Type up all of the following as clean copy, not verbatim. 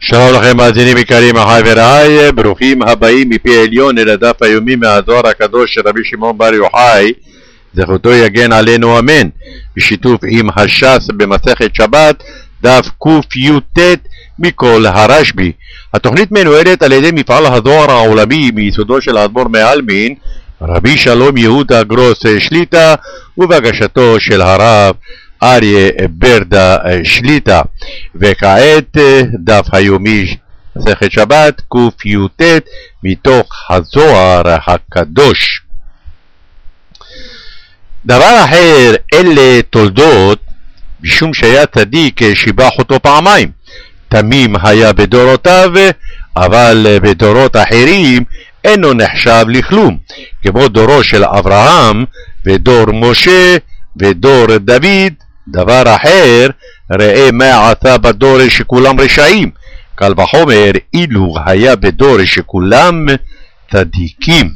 שלום לכם מאזינים יקרים, אחי ורעי, ברוכים הבאים מפי עליון אל הדף היומי מהזוהר הקדוש של רבי שמעון בר יוחאי, זכותו יגן עלינו אמן, בשיתוף עם הש"ס במסכת שבת, דף קי"ט מכל הרשב"י. התוכנית מנוהלת על ידי מפעל הזוהר העולמי מיסודו של האדמו"ר מעלמין, רבי שלום יהודה גרוס שליט"א, ובהגשתו של הרב אריה ברדה שליט"א. וכעת דף היומי מסכת שבת קי"ט מתוך הזוהר הקדוש. דבר אחר, אלה תולדות, משום שהיה צדיק שיבח אותו פעמיים. תמים היה בדורותיו, אבל בדורות אחרים אינו נחשב לכלום, כמו דורו של אברהם ודור משה ודור דוד. דבר אחר, ראה מה עשה בדור שכולם רשעים, קל וחומר אילו היה בדור שכולם צדיקים.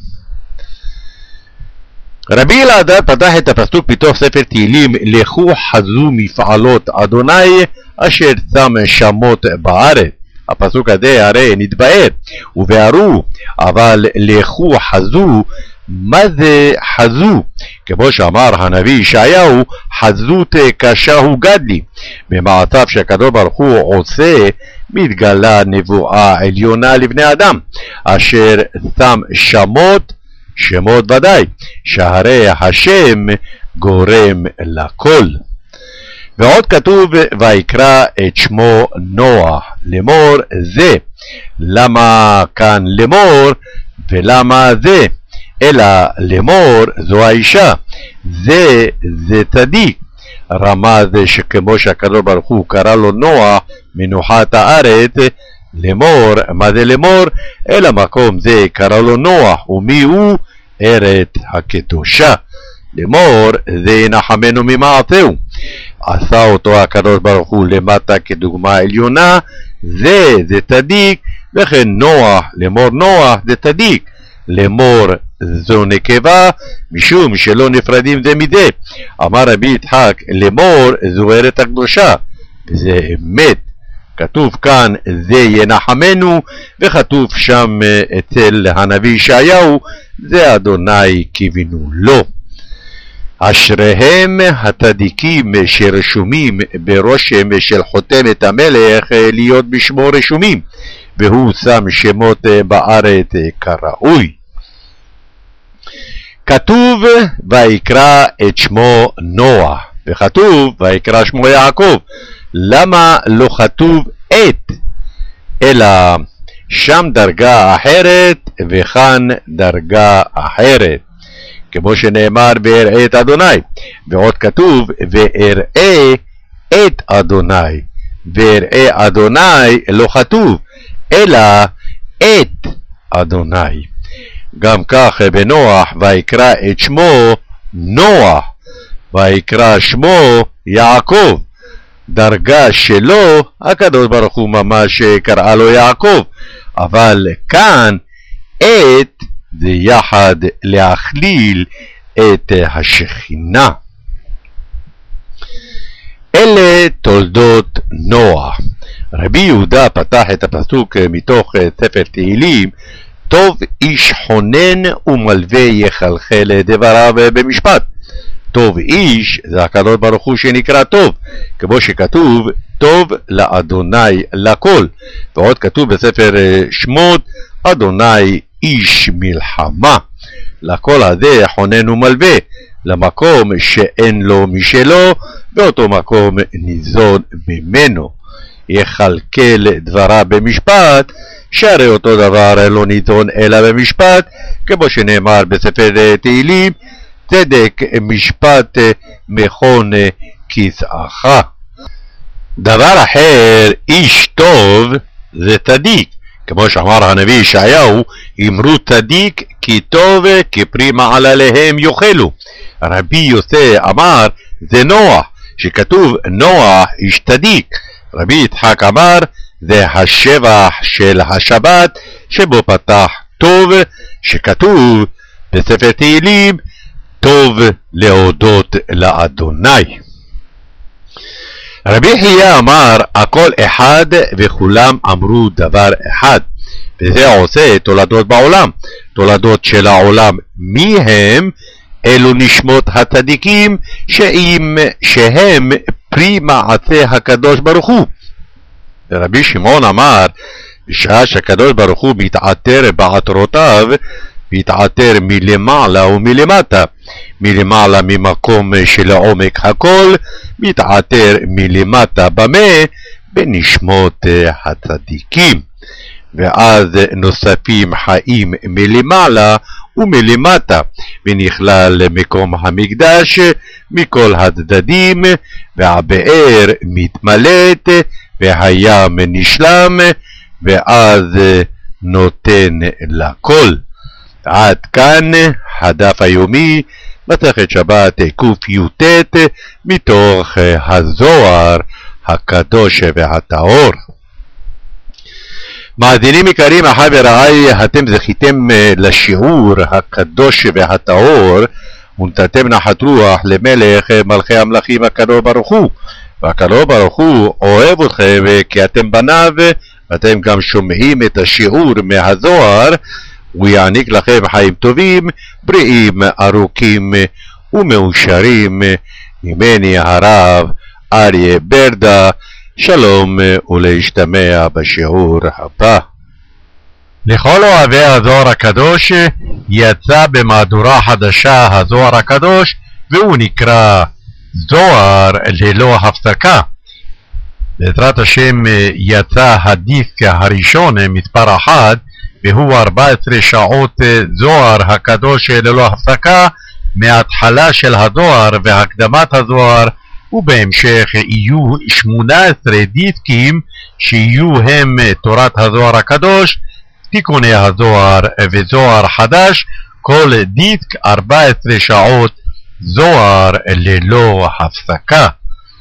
רבי אלעזר פתח את הפסוק מתוך ספר תהילים, לכו חזו מפעלות אדוני אשר שם שמות בארץ. הפסוק הזה הרי נתבאר, ובארו, אבל לכו חזו, מה זה חזו? כמו שאמר הנביא ישעיהו, חזות קשה הוגד לי. במעשיו שהקדוש ברוך הוא עושה, מתגלה נבואה עליונה לבני אדם, אשר שם שמות ודאי, שהרי השם גורם לכל. ועוד כתוב, ויקרא את שמו נוח, לאמור זה. למה כאן לאמור ולמה זה? אלא לאמור זו האישה, זה צדיק. רמז שכמו שהקדוש ברוך הוא קרא לו נוח מנוחת הארץ, לאמור, מה זה לאמור? אלא מקום זה קרא לו נוח, ומי הוא? ארץ הקדושה. לאמור זה ינחמנו ממעשהו. עשה אותו הקדוש ברוך הוא למטה כדוגמה עליונה, זה צדיק. וכן נוח, לאמור נוח זה צדיק, לאמור זו נקבה, משום שלא נפרדים זה מזה. אמר רבי יצחק, לאמור זו ארץ הקדושה, וזה אמת. כתוב כאן זה ינחמנו, וכתוב שם אצל הנביא ישעיהו, זה אדוני קיווינו לו. אשריהם הצדיקים שרשומים ברושם של חותמת המלך להיות בשמו רשומים, והוא שם שמות בארץ כראוי. כתוב ויקרא את שמו נוח, וכתוב ויקרא שמו יעקב. למה לא כתוב את? אלא שם דרגה אחרת וכאן דרגה אחרת, כמו שנאמר ואראה את אדוני. ועוד כתוב ואראה את אדוני, ואראה אדוני לא כתוב אלא את אדוני. גם כך בנוח ויקרא את שמו נוח, ויקרא שמו יעקב. דרגה שלו הקדוש ברוך הוא ממש קרא לו יעקב, אבל כאן את זה יחד להכליל את השכינה. אלה תולדות נוח. רבי יהודה פתח את הפסוק מתוך ספר תהילים, טוב איש חונן ומלווה יחלחל דבריו במשפט. טוב איש זה הקדוש ברוך הוא שנקרא טוב, כמו שכתוב טוב לאדוני לכל. ועוד כתוב בספר שמות, אדוני איש מלחמה. לכל הזה חונן ומלווה, למקום שאין לו משלו, באותו מקום ניזון ממנו. יחלקל דבריו במשפט, שהרי אותו דבר לא ניזון אלא במשפט, כמו שנאמר בספר תהילים, צדק משפט מכון כסאך. דבר אחר, איש טוב זה צדיק, כמו שאמר הנביא ישעיהו, אמרו צדיק כי טוב כפרי מעלליהם יאכלו. רבי יוסי אמר זה נוח, שכתוב נוח איש צדיק. רבי יצחק אמר זה השבח של השבת, שבו פתח טוב, שכתוב בספר תהילים טוב להודות לאדוני. רבי חייא אמר הכל אחד וכולם אמרו דבר אחד, וזה עושה תולדות בעולם. תולדות של העולם מי הם? אלו נשמות הצדיקים שהם פרי מעשה הקדוש ברוך הוא. רבי שמעון אמר בשעה שהקדוש ברוך הוא מתעתר בעטרותיו, מתעתר מלמעלה ומלמטה, מלמעלה ממקום של עומק הכל, מתעתר מלמטה במה? בנשמות הצדיקים. ואז נוספים חיים מלמעלה ומלמטה, ונכלל מקום המקדש מכל הצדדים, והבאר מתמלאת, והים נשלם, ואז נותן לכל. עד כאן הדף היומי, מסכת שבת קי"ט, מתוך הזוהר הקדוש והטהור. מאזינים יקרים, אחי ורעי, אתם זכיתם לשיעור הקדוש והטהור, ונתתם נחת רוח למלך מלכי המלכים הקדוש ברוך הוא. והקדוש ברוך הוא אוהב אתכם כי אתם בניו, ואתם גם שומעים את השיעור מהזוהר, הוא יעניק לכם חיים טובים, בריאים, ארוכים ומאושרים. ממני הרב אריה ברדה, שלום ולהשתמע בשיעור הבא. לכל אוהבי הזוהר הקדוש יצא במהדורה חדשה הזוהר הקדוש, והוא נקרא זוהר ללא הפסקה. בעזרת השם יצא הדיסק הראשון מספר 1, והוא 14 שעות זוהר הקדוש ללא הפסקה, מההתחלה של הזוהר והקדמת הזוהר, ובהמשך יהיו 18 דיסקים שיהיו הם תורת הזוהר הקדוש, תיקוני הזוהר וזוהר חדש, כל דיסק 14 שעות זוהר ללא הפסקה.